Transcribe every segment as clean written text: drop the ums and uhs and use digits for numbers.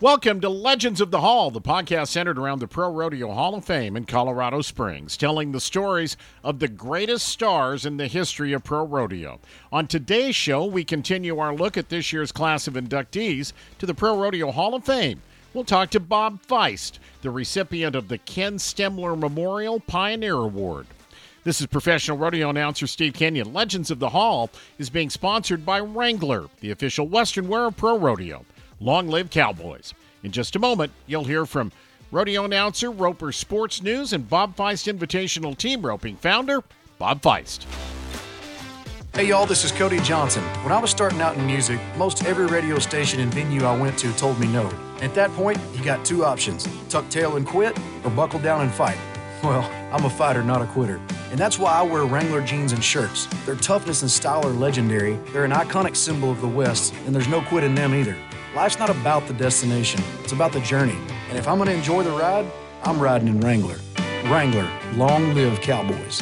Welcome to Legends of the Hall, the podcast centered around the Pro Rodeo Hall of Fame in Colorado Springs, telling the stories of the greatest stars in the history of pro rodeo. On today's show, we continue our look at this year's class of inductees to the Pro Rodeo Hall of Fame. We'll talk to Bob Feist, the recipient of the Ken Stemler Memorial Pioneer Award. This is professional rodeo announcer Steve Kenyon. Legends of the Hall is being sponsored by Wrangler, the official Western wear of pro rodeo. Long live Cowboys. In just a moment, you'll hear from rodeo announcer, Roper Sports News, and Bob Feist Invitational Team Roping founder, Bob Feist. Hey y'all, this is Cody Johnson. When I was starting out in music, most every radio station and venue I went to told me no. At that point, you got two options: tuck tail and quit, or buckle down and fight. Well, I'm a fighter, not a quitter. And that's why I wear Wrangler jeans and shirts. Their toughness and style are legendary. They're an iconic symbol of the West, and there's no quit in them either. Life's not about the destination, it's about the journey. And if I'm going to enjoy the ride, I'm riding in Wrangler. Wrangler, long live Cowboys.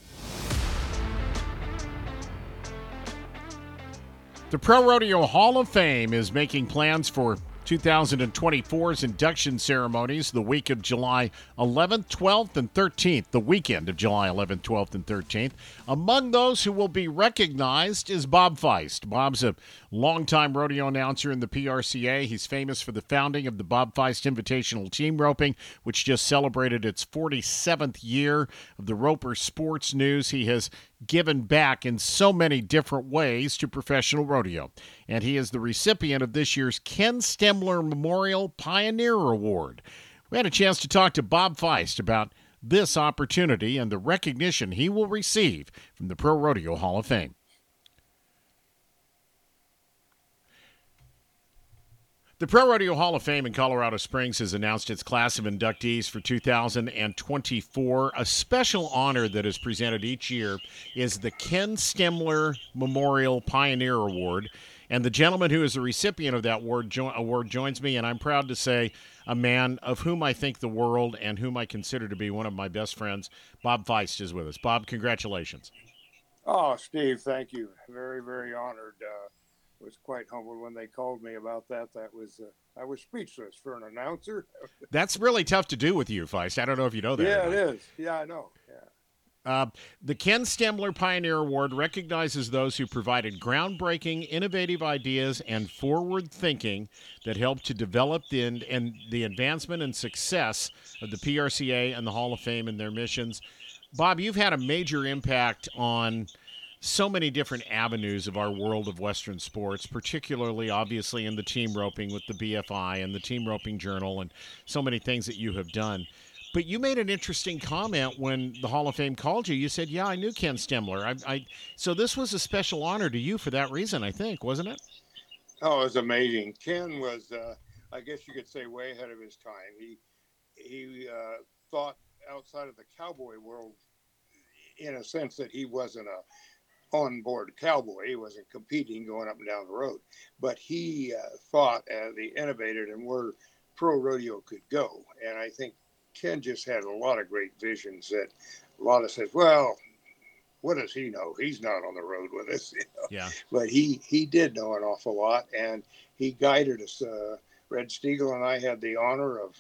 The Pro Rodeo Hall of Fame is making plans for 2024's induction ceremonies the week of July 11th, 12th, and 13th, the weekend of July 11th, 12th, and 13th. Among those who will be recognized is Bob Feist. Bob's a longtime rodeo announcer in the PRCA. He's famous for the founding of the Bob Feist Invitational Team Roping, which just celebrated its 47th year of the Roper Sports News. He has given back in so many different ways to professional rodeo. And he is the recipient of this year's Ken Stemler Memorial Pioneer Award. We had a chance to talk to Bob Feist about this opportunity and the recognition he will receive from the Pro Rodeo Hall of Fame. The Pro Rodeo Hall of Fame in Colorado Springs has announced its class of inductees for 2024. A special honor that is presented each year is the Ken Stemler Memorial Pioneer Award. And the gentleman who is the recipient of that award joins me, and I'm proud to say a man of whom I think the world and whom I consider to be one of my best friends. Bob Feist is with us. Bob, congratulations. Oh, Steve, thank you. Very, very honored. Was quite humbled when they called me about that. I was speechless for an announcer. That's really tough to do with you, Feist. I don't know if you know that. Yeah, it is. Yeah, I know. Yeah. The Ken Stemler Pioneer Award recognizes those who provided groundbreaking, innovative ideas and forward thinking that helped to develop the advancement and success of the PRCA and the Hall of Fame and their missions. Bob, you've had a major impact on so many different avenues of our world of Western sports, particularly obviously in the team roping with the BFI and the Team Roping Journal and so many things that you have done. But you made an interesting comment when the Hall of Fame called you. You said, yeah, I knew Ken Stemler. So this was a special honor to you for that reason, I think, wasn't it? Oh, it was amazing. Ken was, I guess you could say, way ahead of his time. He thought outside of the cowboy world in a sense that he wasn't a on-board cowboy. He wasn't competing going up and down the road, but he thought the innovated and where pro rodeo could go. And I think Ken just had a lot of great visions that a lot of says, well, what does he know? He's not on the road with us. You know? Yeah. But he did know an awful lot, and he guided us. Red Stiegel and I had the honor of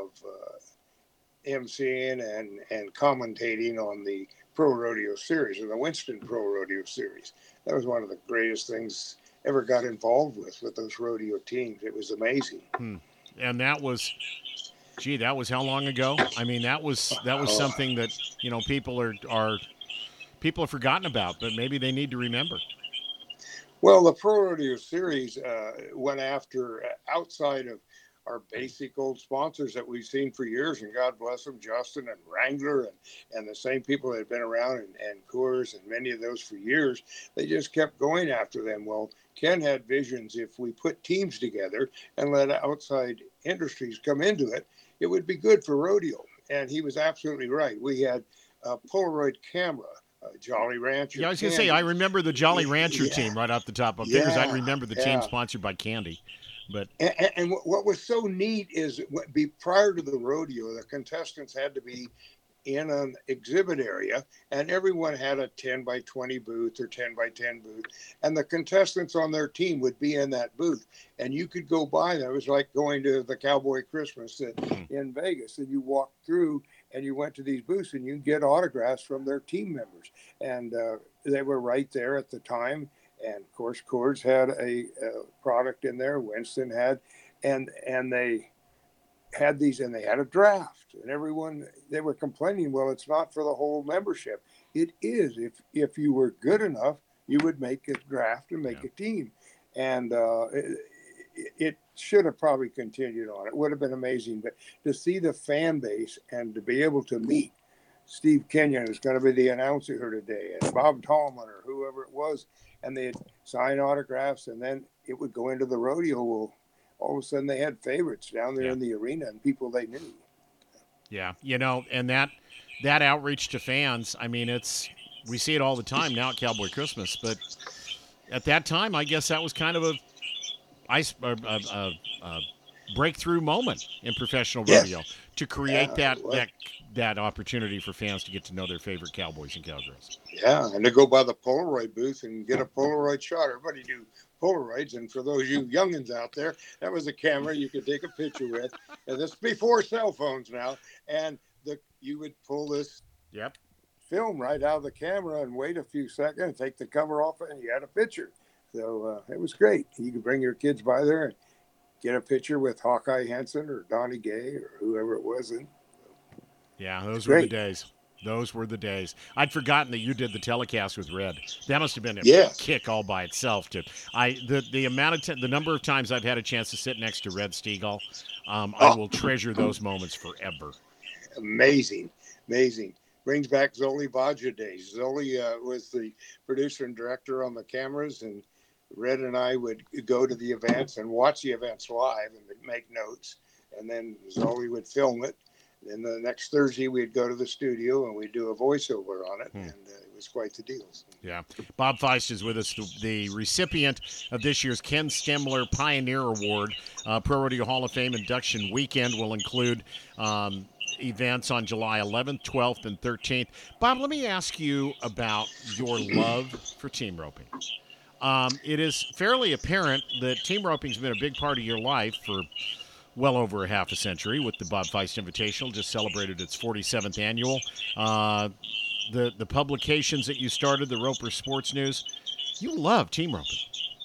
emceeing and commentating on the Pro Rodeo Series and the Winston Pro Rodeo Series. That was one of the greatest things ever got involved with those rodeo teams. It was amazing. And that was how long ago? I mean, that was something that, you know, people have forgotten about, but maybe they need to remember. Well, the Pro Rodeo Series went after outside of our basic old sponsors that we've seen for years, and God bless them, Justin and Wrangler and the same people that had been around and Coors and many of those for years. They just kept going after them. Well, Ken had visions. If we put teams together and let outside industries come into it, it would be good for rodeo. And he was absolutely right. We had a Polaroid camera, Jolly Rancher. Yeah, I was going to say, I remember the Jolly Rancher team right off the top. Up there, I remember the team sponsored by Candy. But and what was so neat is prior to the rodeo, the contestants had to be in an exhibit area, and everyone had a 10 by 20 booth or 10 by 10 booth, and the contestants on their team would be in that booth, and you could go by them. It was like going to the Cowboy Christmas in Vegas, and you walked through and you went to these booths and you get autographs from their team members, and they were right there at the time. And of course, Coors had a product in there. Winston had, and they had these, and they had a draft, and everyone, they were complaining, well, it's not for the whole membership. It is. If you were good enough, you would make a draft and make a team. And it should have probably continued on. It would have been amazing. But to see the fan base and to be able to meet Steve Kenyon, who's going to be the announcer here today, and Bob Tallman or whoever it was, and they'd sign autographs, and then it would go into the rodeo. Well, all of a sudden they had favorites down there in the arena and people they knew. Yeah, and that outreach to fans, I mean, we see it all the time now at Cowboy Christmas, but at that time, I guess that was kind of a breakthrough moment in professional rodeo to create that opportunity for fans to get to know their favorite cowboys and cowgirls. Yeah, and to go by the Polaroid booth and get a Polaroid shot. Everybody do Polaroids, and for those you youngins out there, that was a camera you could take a picture with. And this is before cell phones now, and you would pull this film right out of the camera and wait a few seconds, take the cover off it, and you had a picture. So it was great. You could bring your kids by there and get a picture with Hawkeye Henson or Donnie Gay or whoever it was. Those were the days. Those were the days. I'd forgotten that you did the telecast with Red. That must have been a kick all by itself. The number of times I've had a chance to sit next to Red Steagall, I will treasure those moments forever. Amazing. Brings back Zoli Vajra days. Zoli was the producer and director on the cameras, and Red and I would go to the events and watch the events live and make notes, and then Zoli would film it. And the next Thursday, we'd go to the studio and we'd do a voiceover on it, and it was quite the deal. Yeah. Bob Feist is with us, the recipient of this year's Ken Stemler Pioneer Award. Pro Rodeo Hall of Fame induction weekend will include events on July 11th, 12th, and 13th. Bob, let me ask you about your love for team roping. It is fairly apparent that team roping has been a big part of your life for well over a half a century, with the Bob Feist Invitational just celebrated its 47th annual. The publications that you started, the Roper Sports News, you love team roping.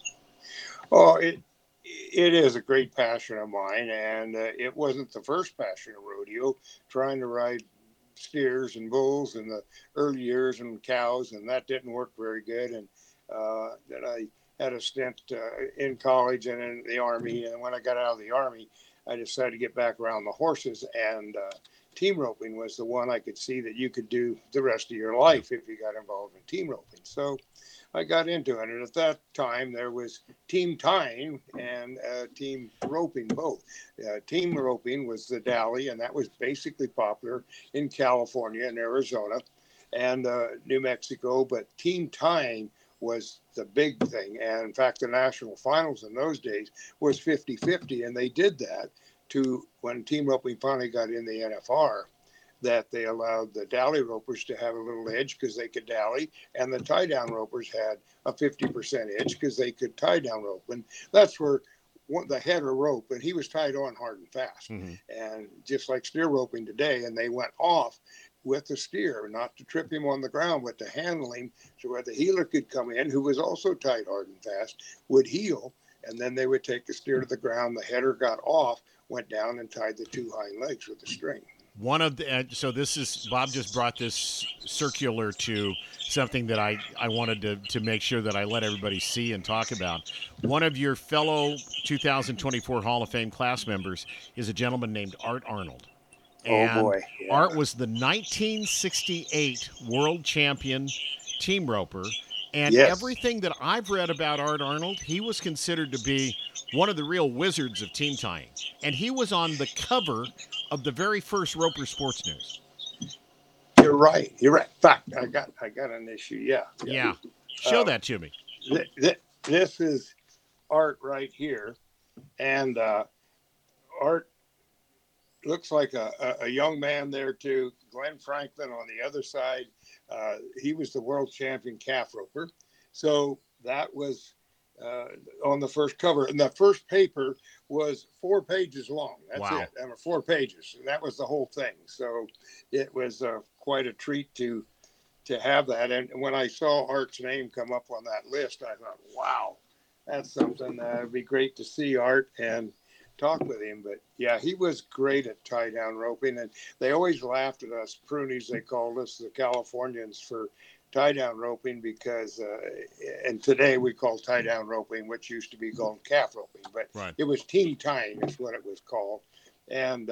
Oh, it is a great passion of mine, and it wasn't the first passion of rodeo. Trying to ride steers and bulls in the early years and cows, and that didn't work very good. And then I had a stint in college and in the Army, and when I got out of the Army, I decided to get back around the horses, and team roping was the one I could see that you could do the rest of your life if you got involved in team roping. So I got into it, and at that time there was team tying and team roping both. Team roping was the Dally, and that was basically popular in California and Arizona and New Mexico, but team tying was the big thing. And in fact, the national finals in those days was 50-50. And they did that to when team roping finally got in the NFR, that they allowed the Dally ropers to have a little edge because they could Dally, and the tie down ropers had a 50% edge because they could tie down rope. And that's where the header rope, and he was tied on hard and fast. And just like steer roping today, and they went off with the steer, not to trip him on the ground, but to handle him so where the heeler could come in, who was also tied hard and fast, would heel, and then they would take the steer to the ground. The header got off, went down, and tied the two hind legs with a string. So this is, Bob just brought this circular to something that I wanted to make sure that I let everybody see and talk about. One of your fellow 2024 Hall of Fame class members is a gentleman named Art Arnold. And oh boy. Yeah. Art was the 1968 world champion team roper. And everything that I've read about Art Arnold, he was considered to be one of the real wizards of team tying. And he was on the cover of the very first Roper Sports News. You're right. In fact, I got an issue. Yeah. Show that to me. This is Art right here. And Art looks like a young man there too. Glenn Franklin on the other side. He was the world champion calf roper. So that was on the first cover. And the first paper was 4 pages long. That's Wow. it. 4 pages. And that was the whole thing. So it was quite a treat to have that. And when I saw Art's name come up on that list, I thought, wow, that's something. It'd be great to see Art and talk with him. But yeah, he was great at tie down roping. And they always laughed at us, pruneys, they called us, the Californians, for tie down roping because, and today we call tie down roping, which used to be called calf roping, but Right. it was team tying is what it was called. And,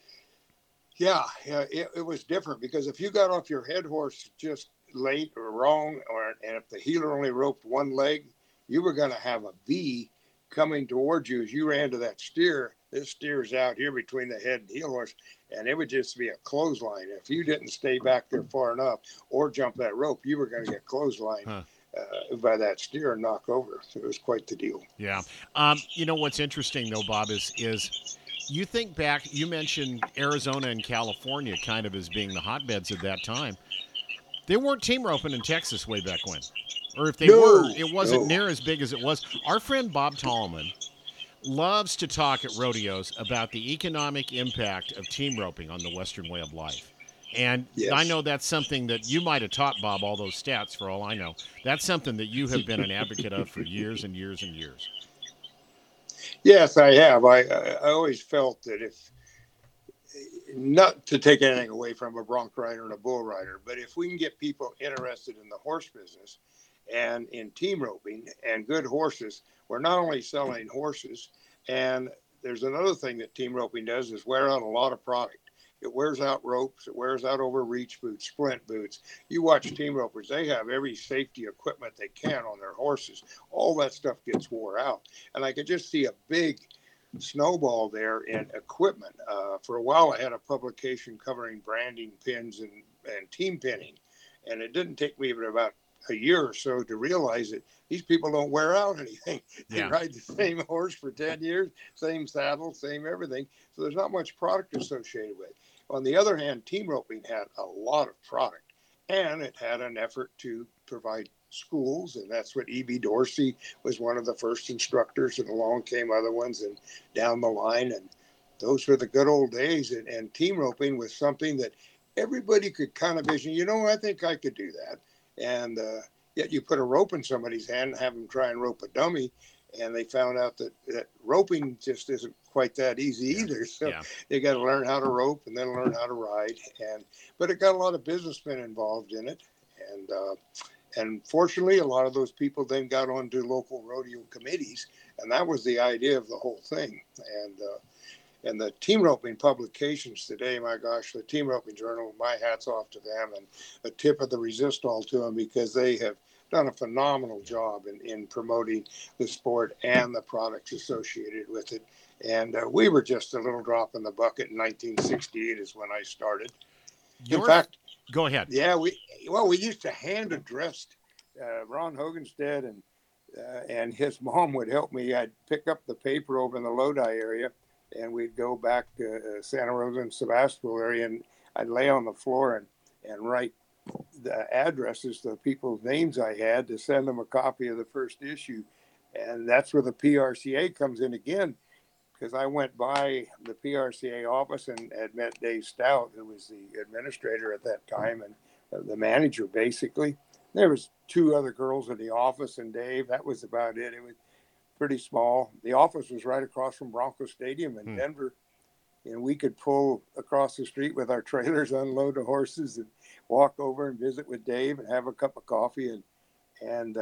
it was different because if you got off your head horse just late or wrong, and if the heeler only roped one leg, you were going to have a V coming towards you as you ran to that steer. This steer's out here between the head and heel horse, and it would just be a clothesline. If you didn't stay back there far enough or jump that rope, you were going to get clothesline by that steer and knock over. So it was quite the deal. Yeah. What's interesting though, Bob, is you think back, you mentioned Arizona and California kind of as being the hotbeds at that time. They weren't team roping in Texas way back when. Or if they were, it wasn't near as big as it was. Our friend Bob Tallman loves to talk at rodeos about the economic impact of team roping on the Western way of life. And yes. I know that's something that you might have taught Bob all those stats for all I know. That's something that you have been an advocate of for years and years and years. Yes, I have. I always felt that if, not to take anything away from a bronc rider and a bull rider, but if we can get people interested in the horse business and in team roping and good horses, we're not only selling horses, and there's another thing that team roping does is wear out a lot of product. It wears out ropes. It wears out over reach boots, splint boots. You watch team ropers, they have every safety equipment they can on their horses. All that stuff gets wore out. And I could just see a big snowball there in equipment. For a while, I had a publication covering branding pins and team pinning. And it didn't take me but about a year or so to realize that these people don't wear out anything. They ride the same horse for 10 years, same saddle, same everything. So there's not much product associated with it. On the other hand, team roping had a lot of product, and it had an effort to provide schools, and that's what E.B. Dorsey was one of the first instructors, and along came other ones and down the line, and those were the good old days. And team roping was something that everybody could kind of vision, I think I could do that. And yet you put a rope in somebody's hand and have them try and rope a dummy, and they found out that roping just isn't quite that easy either. So you got to learn how to rope and then learn how to ride. But it got a lot of businessmen involved in it. And fortunately, a lot of those people then got onto local rodeo committees, and that was the idea of the whole thing. And the team roping publications today, my gosh, the Team Roping Journal, my hat's off to them, and a tip of the resistol to them, because they have done a phenomenal job in promoting the sport and the products associated with it. And we were just a little drop in the bucket in 1968 is when I started. In fact, go ahead. Yeah, we used to hand address Ron Hogenstead, and his mom would help me. I'd pick up the paper over in the Lodi area, and we'd go back to Santa Rosa and Sebastopol area, and I'd lay on the floor and write the addresses, the people's names I had, to send them a copy of the first issue. And that's where the PRCA comes in again, because I went by the PRCA office and had met Dave Stout, who was the administrator at that time and the manager, basically. There was 2 other girls in the office and Dave. That was about it. It was pretty small. The office was right across from Bronco Stadium in Denver, and we could pull across the street with our trailers, unload the horses, and walk over and visit with Dave and have a cup of coffee. And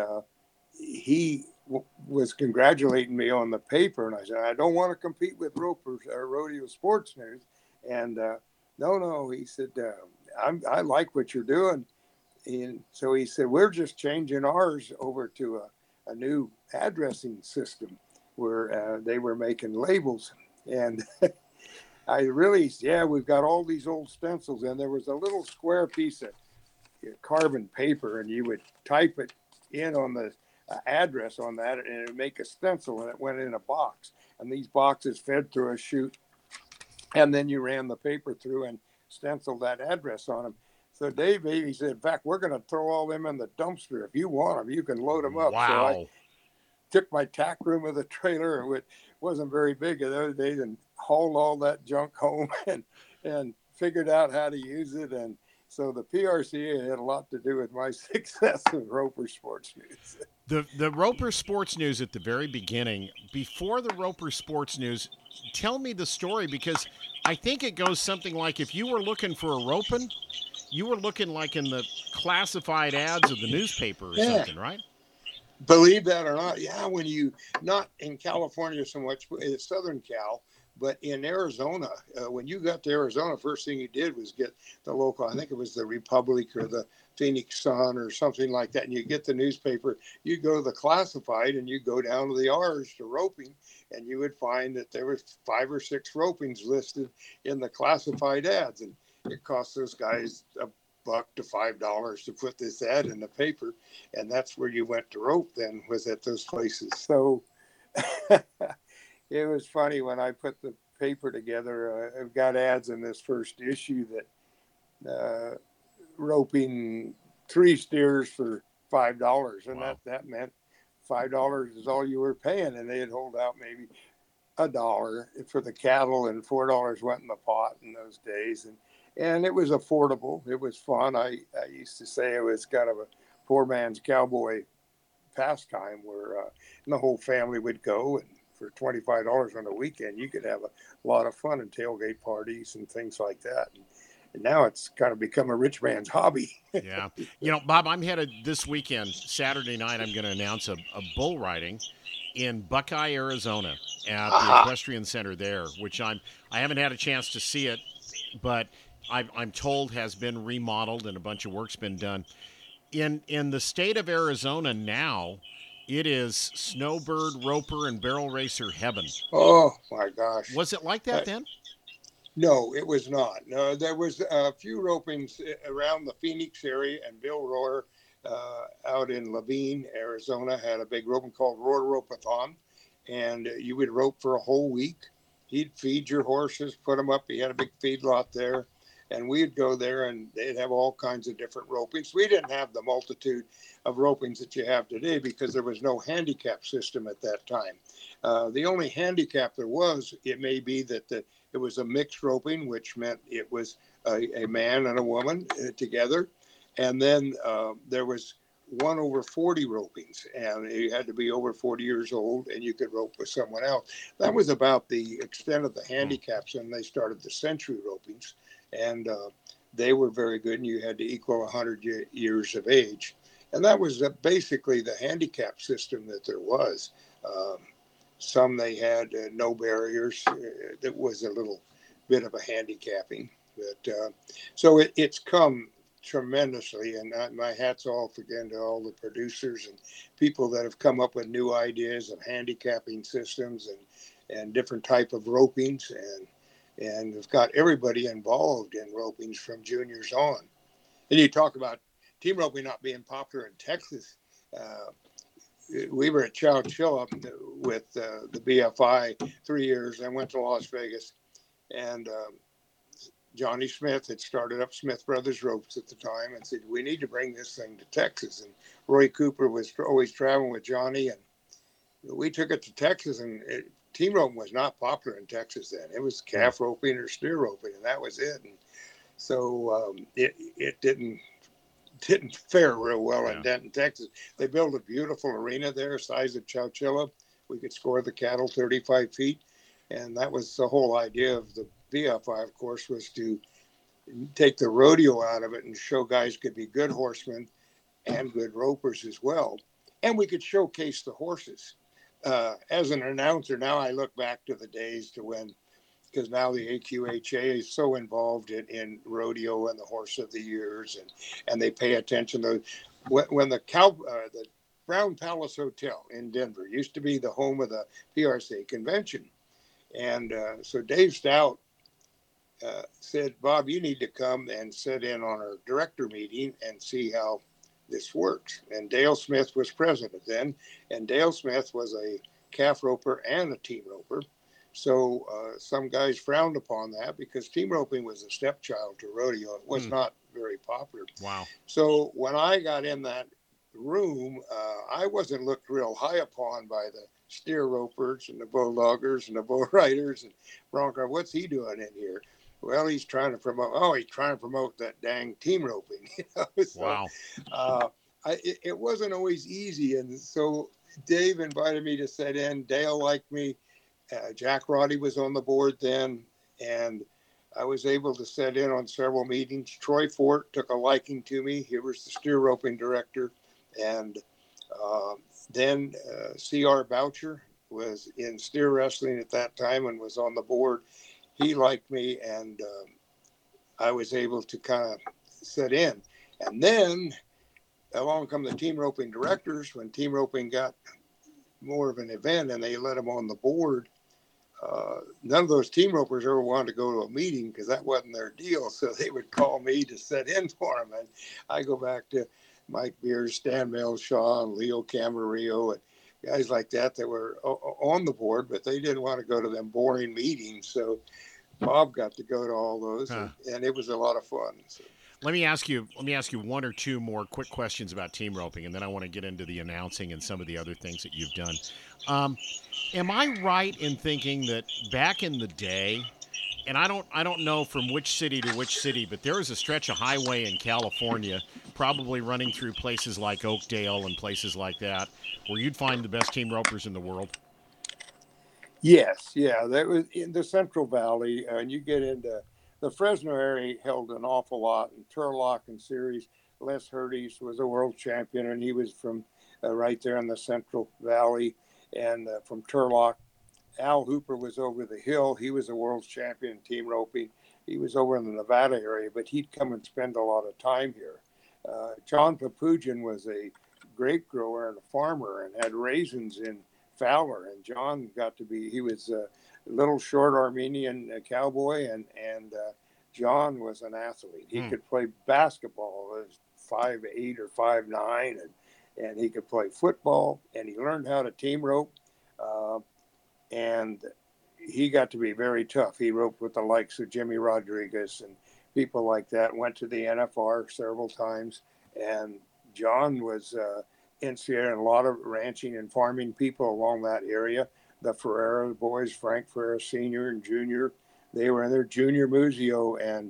he was congratulating me on the paper, and I said, I don't want to compete with ropers or rodeo sports news. And no, he said, I like what you're doing. And so he said, we're just changing ours over to a new addressing system where they were making labels. And I really, we've got all these old stencils, and there was a little square piece of carbon paper, and you would type it in on the address on that, and it would make a stencil, and it went in a box. And these boxes fed through a chute and then you ran the paper through and stenciled that address on them. So Dave Beatty said, in fact, we're going to throw all them in the dumpster. If you want them, you can load them up. Wow. So I took my tack room of the trailer, which wasn't very big the other days, and hauled all that junk home and figured out how to use it. And so the PRCA had a lot to do with my success in Roper Sports News. The Roper Sports News at the very beginning, before the Roper Sports News, tell me the story, because I think it goes something like, if you were looking for a roping, you were looking like in the classified ads of the newspaper or something, right? Believe that or not, yeah, when you, not in California so much, Southern Cal, but in Arizona, when you got to Arizona, first thing you did was get the local, I think it was the Republic or the Phoenix Sun or something like that, and you get the newspaper, you go to the classified and you go down to the R's to roping, and you would find that there were 5 or 6 ropings listed in the classified ads, and it cost those guys $1 to $5 to put this ad in the paper, and that's where you went to rope then, was at those places. So it was funny when I put the paper together. I've got ads in this first issue that roping 3 steers for $5, and wow. that meant $5 is all you were paying, and they'd hold out maybe $1 for the cattle, and $4 went in the pot in those days, and it was affordable. It was fun. I used to say it was kind of a poor man's cowboy pastime where the whole family would go, and for $25 on the weekend, you could have a lot of fun and tailgate parties and things like that. And now it's kind of become a rich man's hobby. Yeah. You know, Bob, I'm headed this weekend, Saturday night, I'm going to announce a bull riding in Buckeye, Arizona at the Equestrian Center there, which I haven't had a chance to see it, but I'm told has been remodeled and a bunch of work's been done. In the state of Arizona now, it is snowbird, roper, and barrel racer heaven. Oh, my gosh. Was it like that then? No, it was not. No, there was a few ropings around the Phoenix area, and Bill Rohr out in Levine, Arizona, had a big roping called Rohr Rope-a-thon, and you would rope for a whole week. He'd feed your horses, put them up. He had a big feedlot there, and we'd go there, and they'd have all kinds of different ropings. We didn't have the multitude of ropings that you have today because there was no handicap system at that time. The only handicap there was, it may be that it was a mixed roping, which meant it was a man and a woman together. And then there was 1 over 40 ropings, and you had to be over 40 years old, and you could rope with someone else. That was about the extent of the handicaps, and they started the century ropings, and they were very good, and you had to equal 100 years of age. And that was basically the handicap system that there was. Some they had no barriers. That was a little bit of a handicapping. But so it's come tremendously, and my hat's off again to all the producers and people that have come up with new ideas of handicapping systems and different type of ropings, and have got everybody involved in ropings from juniors on. And you talk about team roping not being popular in Texas. We were at Chowchilla with the BFI 3 years, and went to Las Vegas, and Johnny Smith had started up Smith Brothers Ropes at the time and said, we need to bring this thing to Texas. And Roy Cooper was always traveling with Johnny, and we took it to Texas, and team roping was not popular in Texas then. It was calf roping or steer roping, and that was it. And so it didn't fare real well in Denton, Texas. They built a beautiful arena there, size of Chowchilla. We could score the cattle 35 feet. And that was the whole idea of the BFI, of course, was to take the rodeo out of it and show guys could be good horsemen and good ropers as well. And we could showcase the horses. As an announcer, now I look back to the days to when, because now the AQHA is so involved in rodeo and the horse of the years, and they pay attention to when the Brown Palace Hotel in Denver used to be the home of the PRCA convention. And so Dave Stout said, Bob, you need to come and sit in on our director meeting and see how this works. And Dale Smith was president then. And Dale Smith was a calf roper and a team roper. So some guys frowned upon that because team roping was a stepchild to rodeo. It was not very popular. Wow. So when I got in that room, I wasn't looked real high upon by the steer ropers and the bulldoggers and the bull riders and Bronco. What's he doing in here? Well, he's trying to promote. Oh, he's trying to promote that dang team roping. So, wow. It wasn't always easy, and so Dave invited me to sit in. Dale liked me. Jack Roddy was on the board then, and I was able to sit in on several meetings. Troy Fort took a liking to me. He was the steer roping director, and then C.R. Boucher was in steer wrestling at that time and was on the board. He liked me, and I was able to kind of sit in. And then along come the team roping directors. When team roping got more of an event and they let them on the board, none of those team ropers ever wanted to go to a meeting because that wasn't their deal. So they would call me to sit in for them. And I go back to Mike Beers, Stan Melshaw, and Leo Camarillo, and guys like that were on the board, but they didn't want to go to them boring meetings. So Bob got to go to all those, and it was a lot of fun. So. Let me ask you one or two more quick questions about team roping, and then I want to get into the announcing and some of the other things that you've done. Am I right in thinking that back in the day, and I don't know from which city to which city, but there was a stretch of highway in California, probably running through places like Oakdale and places like that, where you'd find the best team ropers in the world? Yes, yeah, that was in the Central Valley, and you get into the Fresno area held an awful lot in Turlock and Series. Les Hurties was a world champion, and he was from right there in the Central Valley, and from Turlock. Al Hooper was over the hill. He was a world champion in team roping. He was over in the Nevada area, but he'd come and spend a lot of time here. John Papugian was a grape grower and a farmer and had raisins in Fowler, and John he was a little short Armenian cowboy, and John was an athlete. He could play basketball. He was 5'8" or 5'9", and he could play football, and he learned how to team rope, and he got to be very tough. He roped with the likes of Jimmy Rodriguez and people like that, went to the NFR several times, and John was in Sierra, and a lot of ranching and farming people along that area. The Ferreira boys, Frank Ferreira Sr. and Jr., they were in there. Junior Muzio and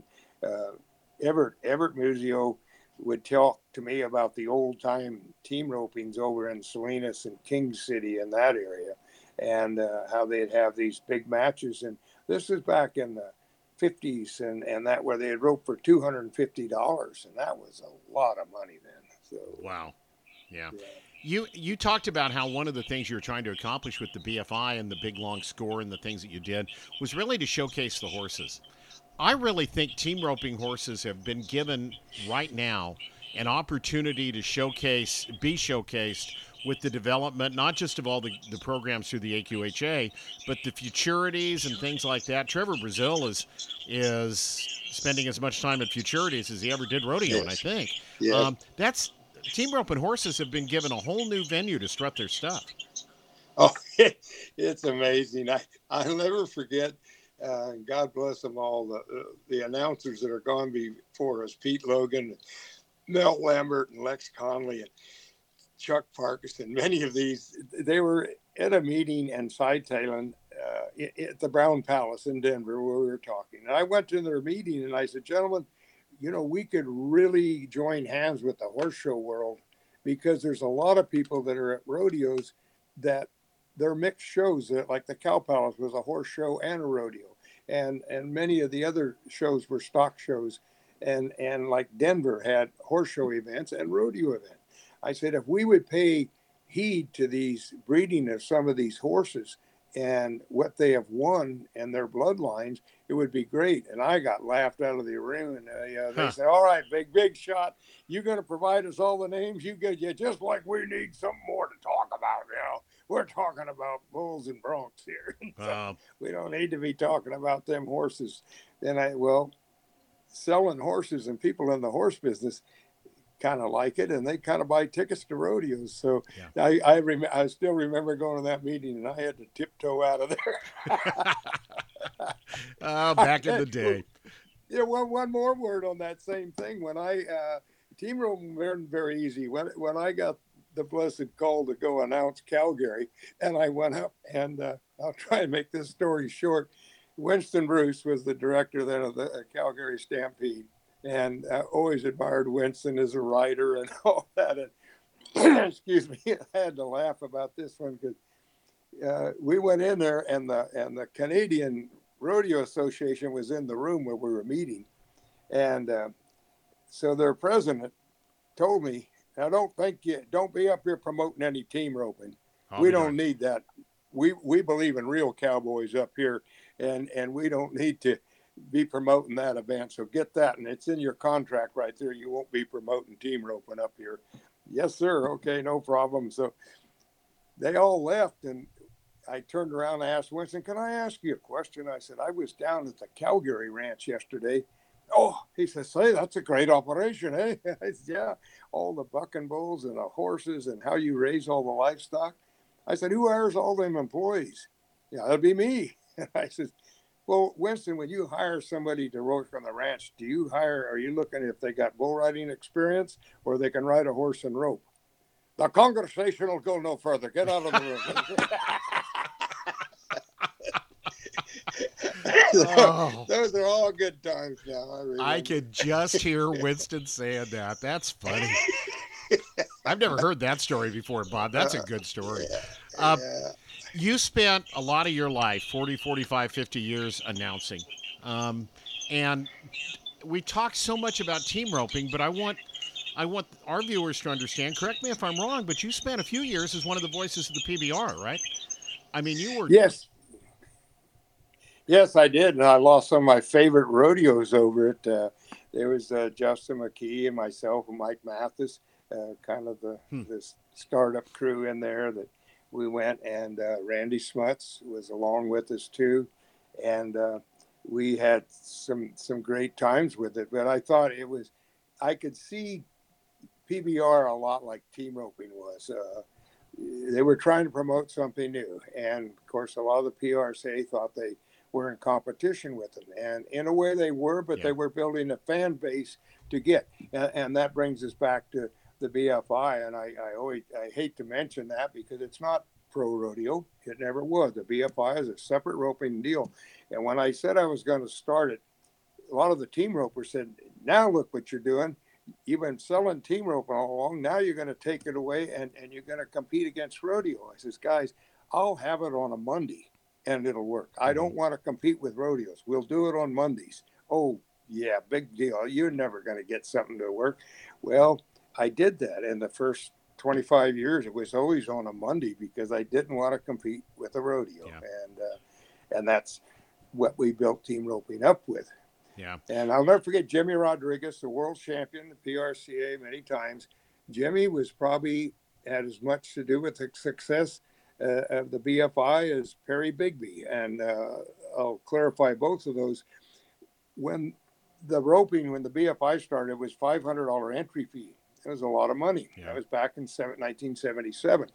Everett Muzio would talk to me about the old-time team ropings over in Salinas and King City in that area, and how they'd have these big matches. And this is back in the 50s, and that where they'd rope for $250, and that was a lot of money then. So wow. Yeah. You talked about how one of the things you were trying to accomplish with the BFI and the big long score and the things that you did was really to showcase the horses. I really think team roping horses have been given right now an opportunity to be showcased with the development, not just of all the programs through the AQHA, but the futurities and things like that. Trevor Brazil is spending as much time at futurities as he ever did rodeoing, I think. Yes. Team roping horses have been given a whole new venue to strut their stuff. Oh, it's amazing. I'll never forget, God bless them all, the announcers that are gone before us, Pete Logan, Mel Lambert, and Lex Conley, and Chuck Parkinson. Many of these, they were at a meeting in Sightailing at the Brown Palace in Denver where we were talking. And I went to their meeting and I said, gentlemen, we could really join hands with the horse show world, because there's a lot of people that are at rodeos that they're mixed shows. Like the Cow Palace was a horse show and a rodeo, and many of the other shows were stock shows, and like Denver had horse show events and rodeo events. I said, if we would pay heed to these breeding of some of these horses and what they have won and their bloodlines, it would be great. And I got laughed out of the room. And they said, all right, big shot. You're going to provide us all the names. You just like we need something more to talk about. We're talking about bulls and broncs here. So we don't need to be talking about them horses. Then selling horses and people in the horse business kind of like it, and they kind of buy tickets to rodeos. So Yeah. I still remember going to that meeting, and I had to tiptoe out of there. Back in the day. Yeah, one more word on that same thing. When team roping weren't very easy. When I got the blessed call to go announce Calgary, and I went up, and I'll try and make this story short. Winston Bruce was the director then of the Calgary Stampede, and I always admired Winston as a writer and all that. And excuse me, I had to laugh about this one because we went in there, and the Canadian Rodeo Association was in the room where we were meeting, and so their president told me, "Now don't be up here promoting any team roping. We don't need that. We believe in real cowboys up here, and we don't need to be promoting that event. So get that, and it's in your contract right there. You won't be promoting team roping up here." Yes, sir. Okay, no problem. So they all left, and I turned around and asked Winston, "Can I ask you a question?" I said, "I was down at the Calgary ranch yesterday." "Oh," he says, "say, that's a great operation, eh?" I said, "Yeah, all the bucking bulls and the horses and how you raise all the livestock." I said, "Who hires all them employees?" "Yeah, that'd be me." And I said, "Well, Winston, when you hire somebody to work on the ranch, are you looking if they got bull riding experience or they can ride a horse and rope?" "The conversation will go no further. Get out of the room." Oh. Those are all good times now. I could just hear Winston saying that. That's funny. I've never heard that story before, Bob. That's a good story. Yeah. You spent a lot of your life, 40, 45, 50 years announcing. And we talk so much about team roping, but I want our viewers to understand, correct me if I'm wrong, but you spent a few years as one of the voices of the PBR, right? I mean, you were... Yes, I did. And I lost some of my favorite rodeos over it. There was Justin McKee and myself and Mike Mathis, kind of the startup crew in there that we went. And Randy Smuts was along with us too. And we had some great times with it. But I thought I could see PBR a lot like team roping was. They were trying to promote something new. And of course, a lot of the PRCA thought they were in competition with them, and in a way they were, but they were building a fan base to get, and that brings us back to the BFI. And I hate to mention that because it's not pro rodeo. It never was. The BFI is a separate roping deal. And when I said I was going to start it, a lot of the team ropers said, "Now look what you're doing. You've been selling team roping all along. Now you're going to take it away and you're going to compete against rodeo." I says, "Guys, I'll have it on a Monday and it'll work. I don't want to compete with rodeos. We'll do it on Mondays." "Oh, yeah, big deal. You're never going to get something to work." Well, I did that. In the first 25 years, it was always on a Monday because I didn't want to compete with a rodeo. Yeah. And that's what we built team roping up with. Yeah. And I'll never forget Jimmy Rodriguez, the world champion, the PRCA many times. Jimmy was probably had as much to do with the success of the BFI as Perry Bigby. And I'll clarify both of those. When the BFI started, it was $500 entry fee. It was a lot of money. Yeah. That was back in 1977.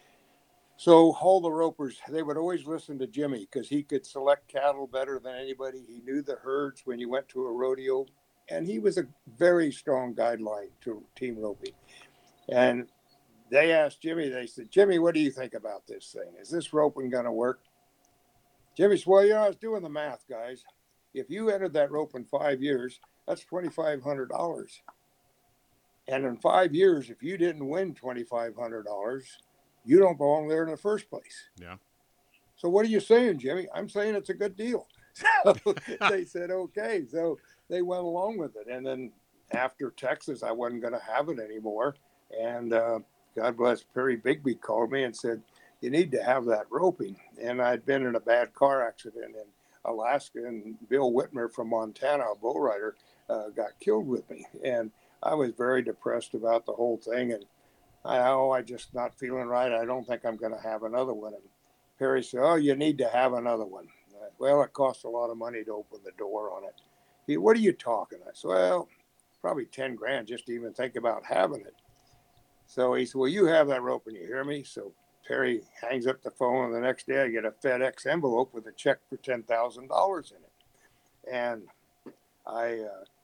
So all the ropers, they would always listen to Jimmy because he could select cattle better than anybody. He knew the herds when you went to a rodeo. And he was a very strong guideline to team roping. And they asked Jimmy, they said, "Jimmy, what do you think about this thing? Is this roping going to work?" Jimmy said, "Well, I was doing the math, guys. If you entered that rope in 5 years, that's $2,500. And in 5 years, if you didn't win $2,500, you don't belong there in the first place." Yeah. "So what are you saying, Jimmy?" "I'm saying it's a good deal." So they said, okay. So they went along with it. And then after Texas, I wasn't going to have it anymore. And God bless, Perry Bigby called me and said, "You need to have that roping." And I'd been in a bad car accident in Alaska, and Bill Whitmer from Montana, a bull rider, got killed with me. And I was very depressed about the whole thing. And I just not feeling right. I don't think I'm going to have another one. And Perry said, "Oh, you need to have another one." Well, it costs a lot of money to open the door on it. "What are you talking?" I said, "Well, probably 10 grand just to even think about having it. So he said, well, you have that rope, and you hear me? So Perry hangs up the phone, and the next day I get a FedEx envelope with a check for $10,000 in it. And I,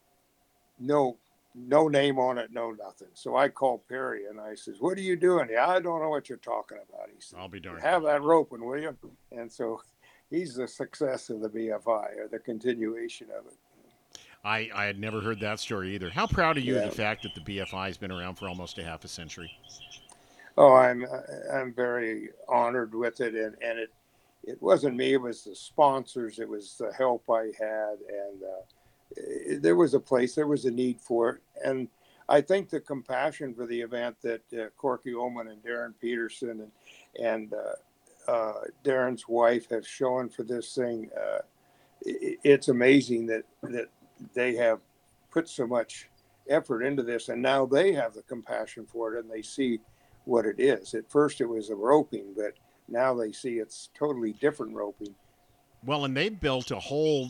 no name on it, no nothing. So I called Perry, and I says, what are you doing? Yeah, I don't know what you're talking about. He said, I'll be darned. Have that rope, and will you? And so he's the success of the BFI, or the continuation of it. I had never heard that story either. How proud are you Yeah. of the fact that the BFI has been around for almost a half a century? Oh, I'm very honored with it, and it wasn't me. It was the sponsors. It was the help I had, and there was a need for it, and I think the compassion for the event that Corky Oman and Darren Peterson and Darren's wife have shown for this thing. It's amazing that they have put so much effort into this, and now they have the compassion for it, and they see what it is. At first it was a roping, but now they see it's totally different roping. Well, and they built a whole,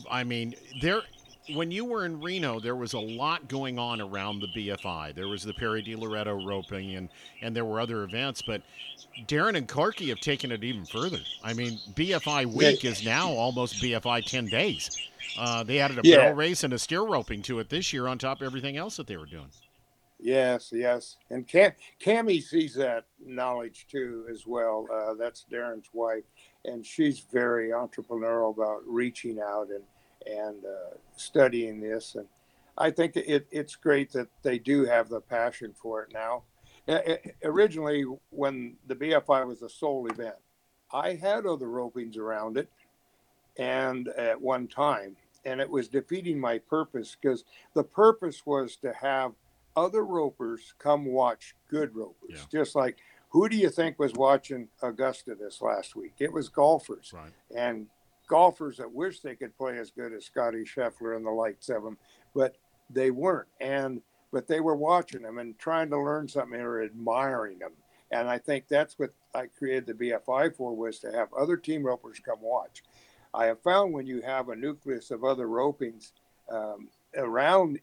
when you were in Reno, there was a lot going on around the BFI. There was the Perry DiLoretto roping, and there were other events, but Darren and Corky have taken it even further. I mean, BFI week is now almost BFI 10 days. They added a barrel race and a steer roping to it this year on top of everything else that they were doing. Yes. And Cammie sees that knowledge too as well. That's Darren's wife, and she's very entrepreneurial about reaching out and studying this. And I think it's great that they do have the passion for it now. Originally, when the BFI was the sole event, I had other ropings around it, and at one time, and it was defeating my purpose, because the purpose was to have other ropers come watch good ropers. Yeah. Just like, who do you think was watching Augusta this last week? It was golfers. Right. And golfers that wish they could play as good as Scotty Scheffler and the likes of them, but they weren't. But they were watching them and trying to learn something, or admiring them. And I think that's what I created the BFI for, was to have other team ropers come watch. I have found when you have a nucleus of other ropings around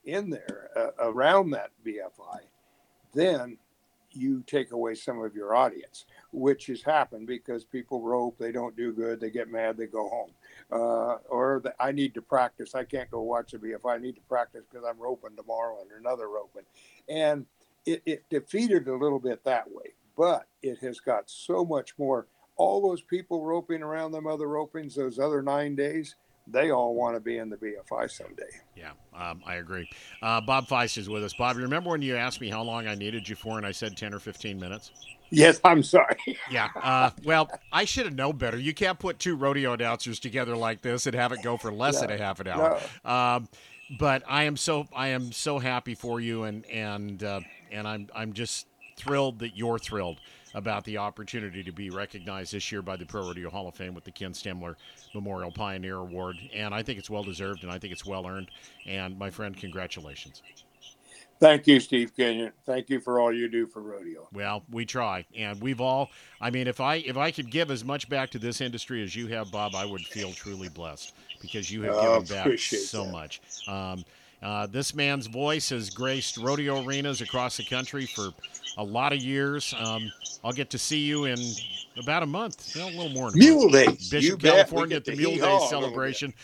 that BFI, then you take away some of your audience, which has happened because people rope, they don't do good, they get mad, they go home. I need to practice. I can't go watch the BFI. I need to practice because I'm roping tomorrow and another roping. And it defeated a little bit that way, but it has got so much more. All those people roping around them other ropings, those other 9 days, they all want to be in the BFI someday. Yeah, I agree. Bob Feist is with us. Bob, you remember when you asked me how long I needed you for, and I said 10 or 15 minutes? Yes, I'm sorry. Yeah, well, I should have known better. You can't put two rodeo announcers together like this and have it go for less than a half an hour. No. But I am so happy for you, and I'm just thrilled that you're thrilled about the opportunity to be recognized this year by the Pro Rodeo Hall of Fame with the Ken Stemler Memorial Pioneer Award. And I think it's well-deserved, and I think it's well-earned. And, my friend, congratulations. Thank you, Steve Kenyon. Thank you for all you do for rodeo. Well, we try. And we've all – I mean, if I could give as much back to this industry as you have, Bob, I would feel truly blessed, because you have given back so much. This man's voice has graced rodeo arenas across the country for a lot of years. I'll get to see you in about a month, a little more. Mule Days, Bishop, California, at the Mule Days celebration.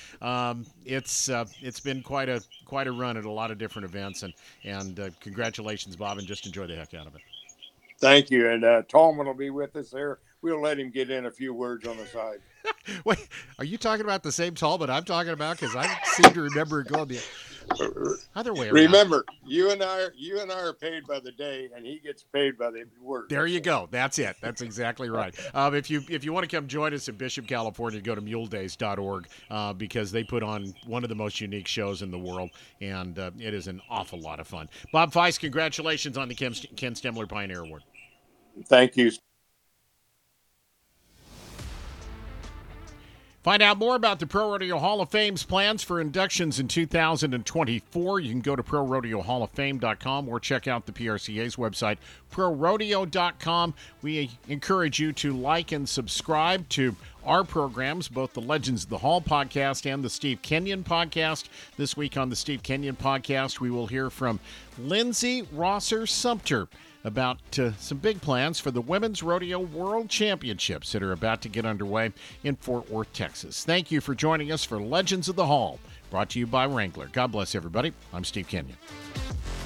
It's been quite a run at a lot of different events, and congratulations, Bob, and just enjoy the heck out of it. Thank you, and Tallman will be with us there. We'll let him get in a few words on the side. Wait, are you talking about the same Tallman I'm talking about? Because I seem to remember it going the other way around. Remember, you and I are paid by the day, and he gets paid by the word. There you go. That's it. That's exactly right. If you want to come join us in Bishop, California, go to muledays.org because they put on one of the most unique shows in the world, and it is an awful lot of fun. Bob Feist, congratulations on the Ken Stemler Pioneer Award. Thank you. Find out more about the Pro Rodeo Hall of Fame's plans for inductions in 2024. You can go to ProRodeoHallOfFame.com or check out the PRCA's website, ProRodeo.com. We encourage you to like and subscribe to our programs, both the Legends of the Hall podcast and the Steve Kenyon podcast. This week on the Steve Kenyon podcast, we will hear from Lindsay Rosser-Sumpter about some big plans for the Women's Rodeo World Championships that are about to get underway in Fort Worth, Texas. Thank you for joining us for Legends of the Hall, brought to you by Wrangler. God bless everybody. I'm Steve Kenyon.